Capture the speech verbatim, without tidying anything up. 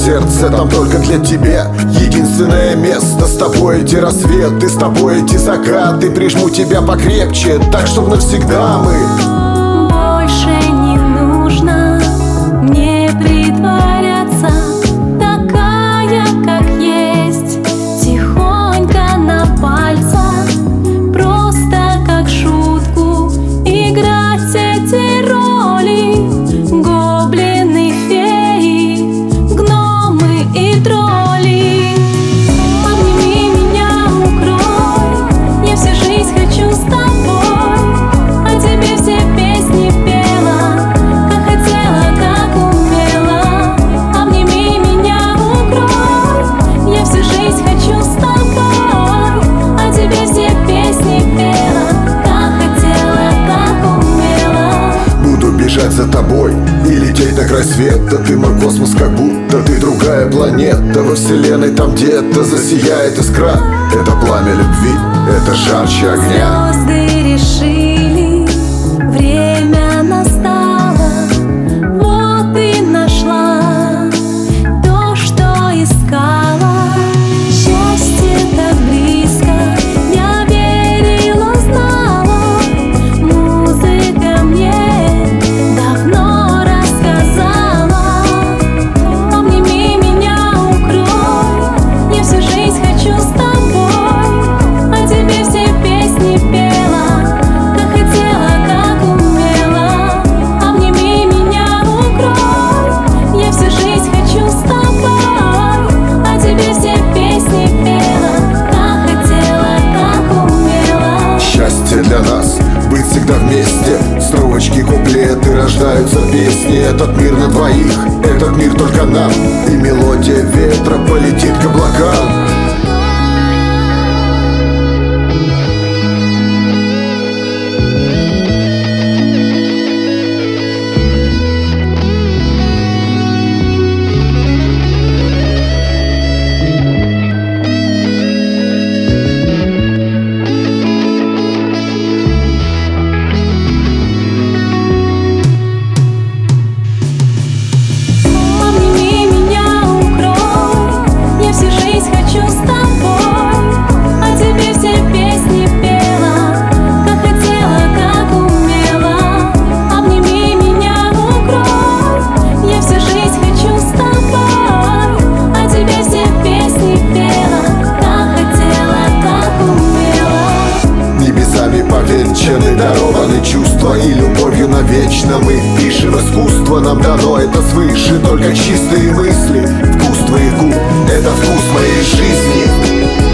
сердце там только для тебя единственное место. С тобой эти рассветы, с тобой эти закаты. Прижму тебя покрепче, так чтоб навсегда мы. Больше не нужно мне притворяться такая, как есть. Тихонько на пальцах, просто как шутку играть эти роли. Гоблины, феи, гномы и тролли. Обними меня, укрой, я всю жизнь хочу с тобой. О тебе все песни пела, как хотела, как умела. Обними меня, укрой, я всю жизнь хочу с тобой. О тебе все песни пела, как хотела, как умела. Буду бежать за тобой и лететь на край света. Ты мой космос, как будто ты другая планета. Во вселенной там где-то засияет искра. Это пламя любви, это жарче огня. Звезды решили, время настало. Вот и нашла то, что искала. Счастье так близко, я верила, знала. Музыка мне давно рассказала. Обними меня, укрой, я всю жизнь хочу с тобой. О тебе все песни пела, как хотела, как умела. Обними меня, укрой, я всю жизнь хочу с тобой. О тебе все песни пела, как хотела, как умела. Счастье для нас быть всегда вместе. Строчки, куплеты, рождаются песни. Этот мир на двоих, этот мир только нам. И мелодия ветра полетит к облакам. Обними меня, укрой, я всю жизнь хочу с тобой. О тебе все песни пела, как хотела, как умела. Обними меня, укрой, я всю жизнь хочу с тобой. О тебе все песни пела, как хотела, как умела. Небесами повенчаны, дарованы чувства и любовью навечно. Мы пишем искусство, нам дано это свыше. Только чистые мысли, вкус твоих губ, это вкус моей жизни.